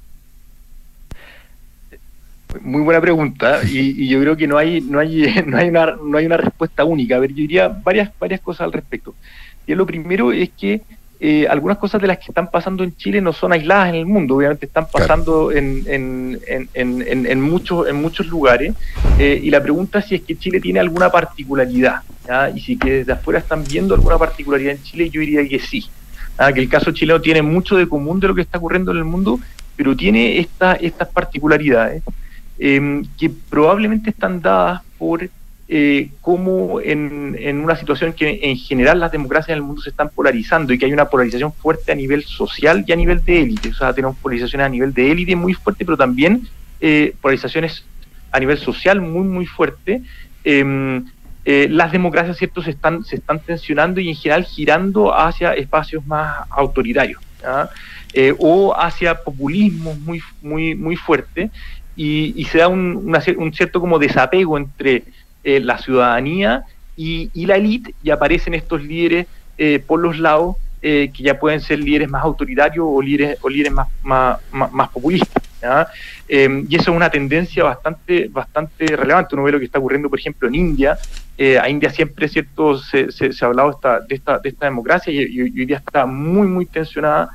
Muy buena pregunta, y yo creo que no hay una respuesta única. A ver, yo diría varias cosas al respecto. Y lo primero es que algunas cosas de las que están pasando en Chile no son aisladas en el mundo, obviamente están pasando en muchos lugares, y la pregunta es si es que Chile tiene alguna particularidad, ¿ya? Y si que desde afuera están viendo alguna particularidad en Chile, yo diría que sí, que el caso chileno tiene mucho de común de lo que está ocurriendo en el mundo, pero tiene estas particularidades que probablemente están dadas por cómo en una situación que en general las democracias en el mundo se están polarizando y que hay una polarización fuerte a nivel social y a nivel de élite. O sea, tenemos polarizaciones a nivel de élite muy fuerte, pero también polarizaciones nivel social muy fuerte. Las democracias, ¿cierto?, se están tensionando y en general girando hacia espacios más autoritarios, o hacia populismos muy fuertes, y se da un cierto como desapego entre la ciudadanía y la élite, y aparecen estos líderes por los lados, que ya pueden ser líderes más autoritarios o líderes más populistas. Y eso es una tendencia bastante relevante. Uno ve lo que está ocurriendo, por ejemplo, en India. A India siempre, ¿cierto?, se ha hablado de esta democracia, y hoy día está muy tensionada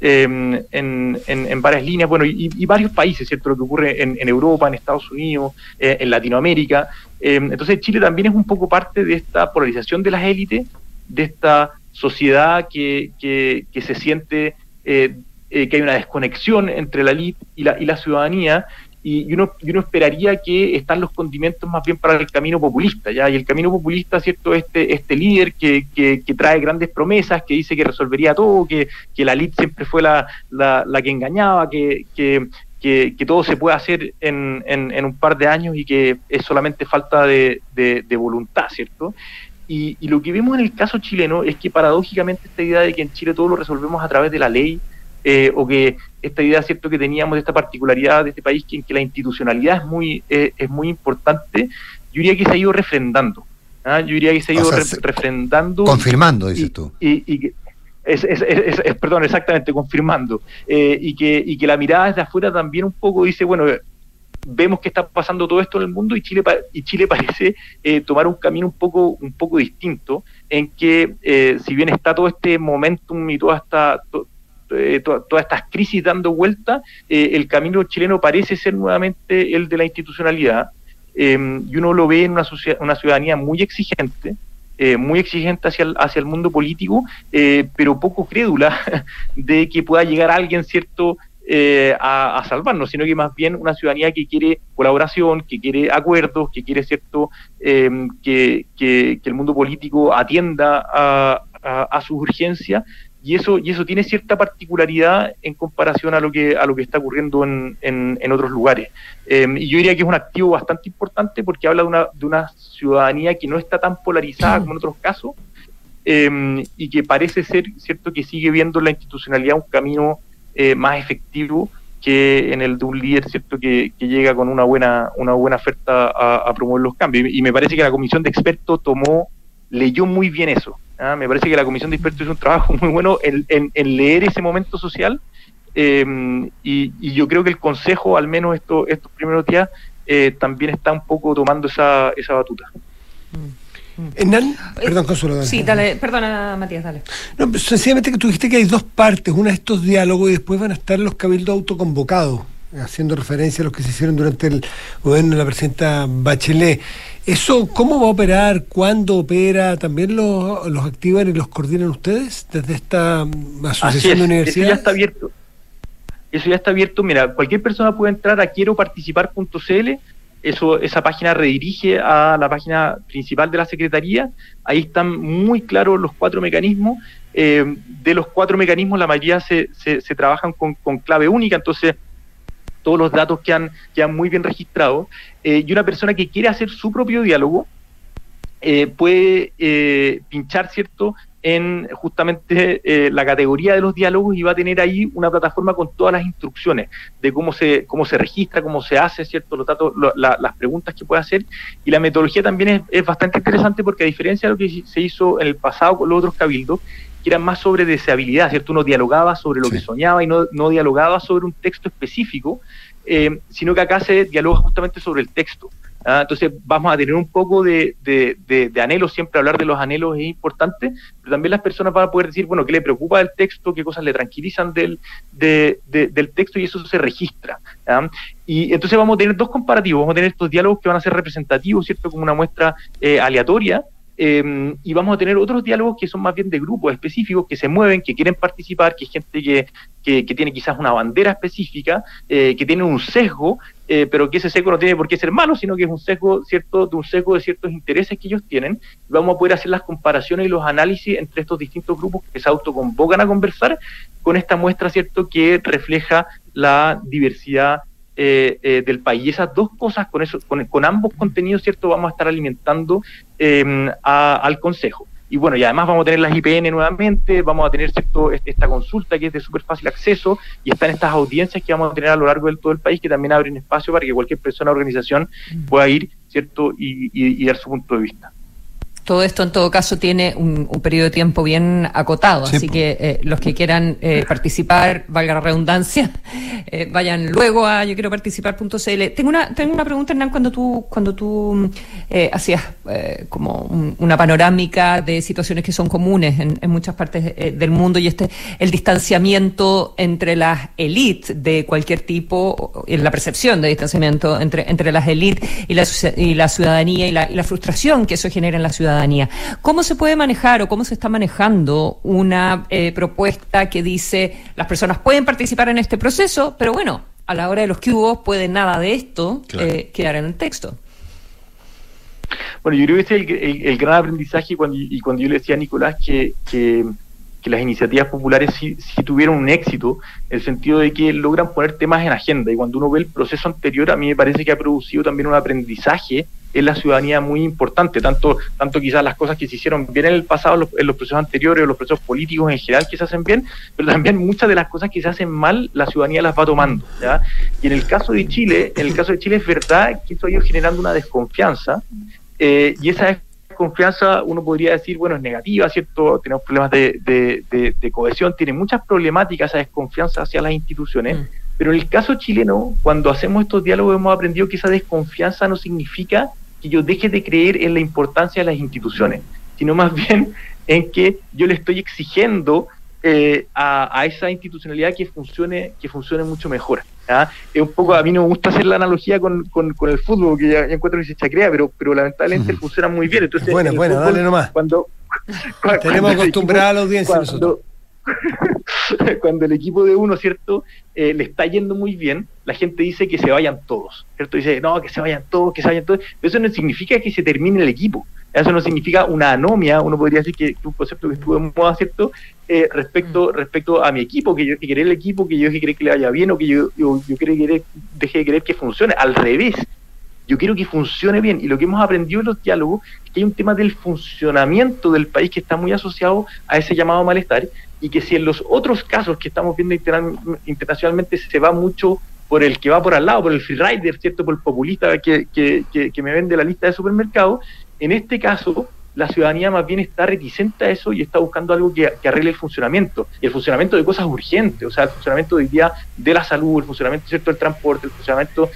en varias líneas, bueno, y varios países, ¿cierto?, lo que ocurre en Europa, en Estados Unidos, en Latinoamérica. Entonces Chile también es un poco parte de esta polarización de las élites, de esta sociedad que se siente que hay una desconexión entre la élite y la ciudadanía, y uno esperaría que están los condimentos más bien para el camino populista, ¿ya? Y el camino populista, ¿cierto?, este líder que trae grandes promesas, que dice que resolvería todo, que la élite siempre fue la que engañaba, que todo se puede hacer en un par de años, y que es solamente falta de voluntad, ¿cierto? Y lo que vemos en el caso chileno es que paradójicamente esta idea de que en Chile todo lo resolvemos a través de la ley, o que esta idea, ¿cierto?, que teníamos de esta particularidad de este país, en que la institucionalidad es muy importante, yo diría que se ha ido refrendando. Yo diría que se ha ido refrendando. Confirmando, dices tú. Perdón, exactamente, confirmando. Y que la mirada desde afuera también un poco dice, bueno, vemos que está pasando todo esto en el mundo, y Chile parece tomar un camino un poco distinto, en que si bien está todo este momentum y todas estas crisis dando vuelta, el camino chileno parece ser nuevamente el de la institucionalidad, y uno lo ve en una ciudadanía muy exigente hacia el mundo político, pero poco crédula de que pueda llegar alguien, ¿cierto?, a salvarnos, sino que más bien una ciudadanía que quiere colaboración, que quiere acuerdos, que quiere, ¿cierto?, que el mundo político atienda a sus urgencias, y eso tiene cierta particularidad en comparación a lo que está ocurriendo en otros lugares. Y yo diría que es un activo bastante importante, porque habla de una ciudadanía que no está tan polarizada como en otros casos, y que parece ser, ¿cierto?, que sigue viendo la institucionalidad un camino más efectivo que en el de un líder, ¿cierto?, que llega con una buena oferta a promover los cambios. Y me parece que la comisión de expertos leyó muy bien eso. Me parece que la comisión de expertos hizo un trabajo muy bueno en leer ese momento social, y yo creo que el Consejo, al menos estos primeros días, también está un poco tomando esa batuta. Hernán, perdón, Consuelo. Sí, dale, perdona, Matías, dale. No, sencillamente que tú dijiste que hay dos partes, una de estos diálogos, y después van a estar los cabildos autoconvocados, haciendo referencia a los que se hicieron durante el gobierno de la presidenta Bachelet. ¿Eso cómo va a operar? ¿Cuándo opera? ¿También los activan y los coordinan ustedes desde esta asociación de universidades? Eso ya está abierto. Mira, cualquier persona puede entrar a quieroparticipar.cl. Esa página redirige a la página principal de la Secretaría. Ahí están muy claros los 4 mecanismos. De los 4 mecanismos, la mayoría se trabajan con clave única, entonces todos los datos quedan muy bien registrados, y una persona que quiere hacer su propio diálogo puede pinchar, ¿cierto?, en justamente la categoría de los diálogos, y va a tener ahí una plataforma con todas las instrucciones de cómo se registra, cómo se hace, ¿cierto?, los datos, las preguntas que puede hacer. Y la metodología también es bastante interesante, porque a diferencia de lo que se hizo en el pasado con los otros cabildos, que eran más sobre deseabilidad, ¿cierto? Uno dialogaba sobre lo que soñaba y no dialogaba sobre un texto específico, sino que acá se dialoga justamente sobre el texto. Entonces vamos a tener un poco de anhelos, siempre hablar de los anhelos es importante, pero también las personas van a poder decir, bueno, qué le preocupa del texto, qué cosas le tranquilizan del texto, y eso se registra. Y entonces vamos a tener dos comparativos, vamos a tener estos diálogos que van a ser representativos, ¿cierto?, como una muestra aleatoria, y vamos a tener otros diálogos que son más bien de grupos específicos que se mueven, que quieren participar, que es gente que tiene quizás una bandera específica, que tiene un sesgo, pero que ese sesgo no tiene por qué ser malo, sino que es un sesgo, ¿cierto?, de ciertos intereses que ellos tienen, y vamos a poder hacer las comparaciones y los análisis entre estos distintos grupos que se autoconvocan a conversar con esta muestra, ¿cierto?, que refleja la diversidad del país. Y esas dos cosas, con ambos contenidos, ¿cierto?, vamos a estar alimentando al Consejo. Y bueno, y además vamos a tener las IPN nuevamente, vamos a tener, ¿cierto?, esta consulta que es de súper fácil acceso, y están estas audiencias que vamos a tener a lo largo de todo el país, que también abren espacio para que cualquier persona o organización pueda ir, ¿cierto?, y dar su punto de vista. Todo esto, en todo caso, tiene un periodo de tiempo bien acotado, sí, así que los que quieran participar, valga la redundancia, vayan luego a yoquieroparticipar.cl. Tengo una pregunta, Hernán, cuando tú hacías como una panorámica de situaciones que son comunes en muchas partes del mundo, y el distanciamiento entre las élites de cualquier tipo, la percepción de distanciamiento entre las élites y la ciudadanía, y la frustración que eso genera en la ciudadanía. ¿Cómo se puede manejar o cómo se está manejando una propuesta que dice las personas pueden participar en este proceso, pero bueno, a la hora de los que hubo puede nada de esto quedar en el texto? Bueno, yo creo que ese es el gran aprendizaje, cuando yo le decía a Nicolás que las iniciativas populares sí tuvieron un éxito, en el sentido de que logran poner temas en agenda, y cuando uno ve el proceso anterior, a mí me parece que ha producido también un aprendizaje en la ciudadanía muy importante, tanto quizás las cosas que se hicieron bien en el pasado, en los procesos anteriores, o los procesos políticos en general que se hacen bien, pero también muchas de las cosas que se hacen mal, la ciudadanía las va tomando, ¿ya? Y en el caso de Chile es verdad que esto ha ido generando una desconfianza, y esa desconfianza uno podría decir, bueno, es negativa, ¿cierto? Tenemos problemas de cohesión, tiene muchas problemáticas esa desconfianza hacia las instituciones, pero en el caso chileno, cuando hacemos estos diálogos, hemos aprendido que esa desconfianza no significa que yo deje de creer en la importancia de las instituciones, sino más bien en que yo le estoy exigiendo a esa institucionalidad que funcione mucho mejor, ¿ya? Es un poco, a mí no me gusta hacer la analogía con el fútbol, que ya encuentro que se chacrea, pero lamentablemente funciona muy bien. Entonces, bueno, dale nomás. Tenemos acostumbrada a la audiencia nosotros. Cuando el equipo de uno, ¿cierto?, le está yendo muy bien, la gente dice que se vayan todos, ¿cierto? Dice, no, que se vayan todos, pero eso no significa que se termine el equipo, eso no significa una anomia, uno podría decir que un concepto que estuvo en moda, ¿cierto?, respecto a mi equipo, que yo que querer el equipo, que yo que querer que le vaya bien, o que yo deje de querer que funcione. Al revés, yo quiero que funcione bien, y lo que hemos aprendido en los diálogos es que hay un tema del funcionamiento del país que está muy asociado a ese llamado malestar, y que si en los otros casos que estamos viendo internacionalmente se va mucho por el que va por al lado, por el freerider, ¿cierto?, por el populista que me vende la lista de supermercados, en este caso la ciudadanía más bien está reticente a eso y está buscando algo que arregle el funcionamiento, y el funcionamiento de cosas urgentes, o sea, el funcionamiento hoy día de la salud, el funcionamiento, ¿cierto?, del transporte, el funcionamiento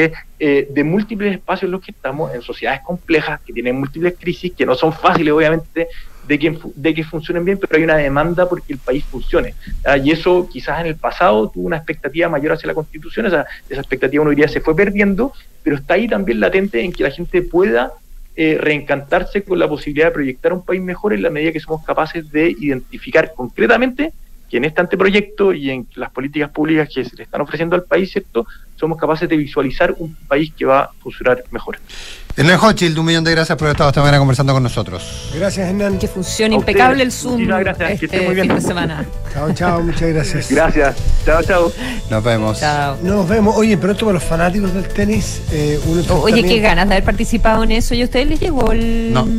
de múltiples espacios en los que estamos, en sociedades complejas, que tienen múltiples crisis, que no son fáciles, obviamente, de que funcionen bien, pero hay una demanda porque el país funcione, y eso quizás en el pasado tuvo una expectativa mayor hacia la Constitución, esa expectativa uno diría se fue perdiendo, pero está ahí también latente en que la gente pueda reencantarse con la posibilidad de proyectar un país mejor en la medida que somos capaces de identificar concretamente que en este anteproyecto y en las políticas públicas que se le están ofreciendo al país, ¿cierto?, somos capaces de visualizar un país que va a funcionar mejor. Hernán Hochschild, 1.000.000 de gracias por haber estado esta mañana conversando con nosotros. Gracias, Hernán. Que funcione impecable el Zoom. Muchísimas gracias, que esté muy bien. Fin de semana. Chao, muchas gracias. Gracias, chao. Nos vemos. Chao. Nos vemos. Oye, pronto para los fanáticos del tenis. Oye, qué ganas de haber participado en eso. ¿Y a ustedes les llegó el...? No.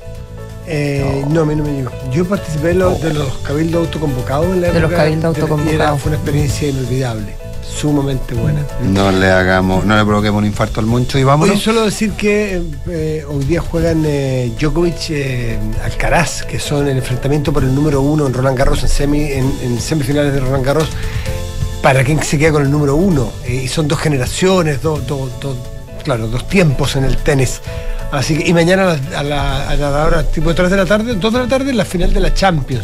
No, a mí no me llegó. Yo participé de los cabildos autoconvocados en la época. De los cabildos autoconvocados. Fue una experiencia inolvidable, sumamente buena. No le provoquemos un infarto al Moncho y vámonos. Hoy solo decir que hoy día juegan Djokovic, Alcaraz, que son el enfrentamiento por el número 1 en Roland Garros, en semifinales de Roland Garros, para quien se queda con el número 1. Y son dos generaciones, dos tiempos en el tenis. Así que, y mañana a la hora tipo 2 de la tarde, la final de la Champions,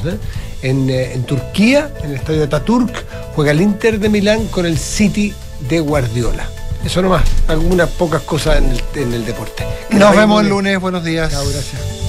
en Turquía, en el estadio de Ataturk, juega el Inter de Milán con el City de Guardiola. Eso nomás, algunas pocas cosas en el deporte. Nos vemos el lunes, buenos días. Chao, gracias.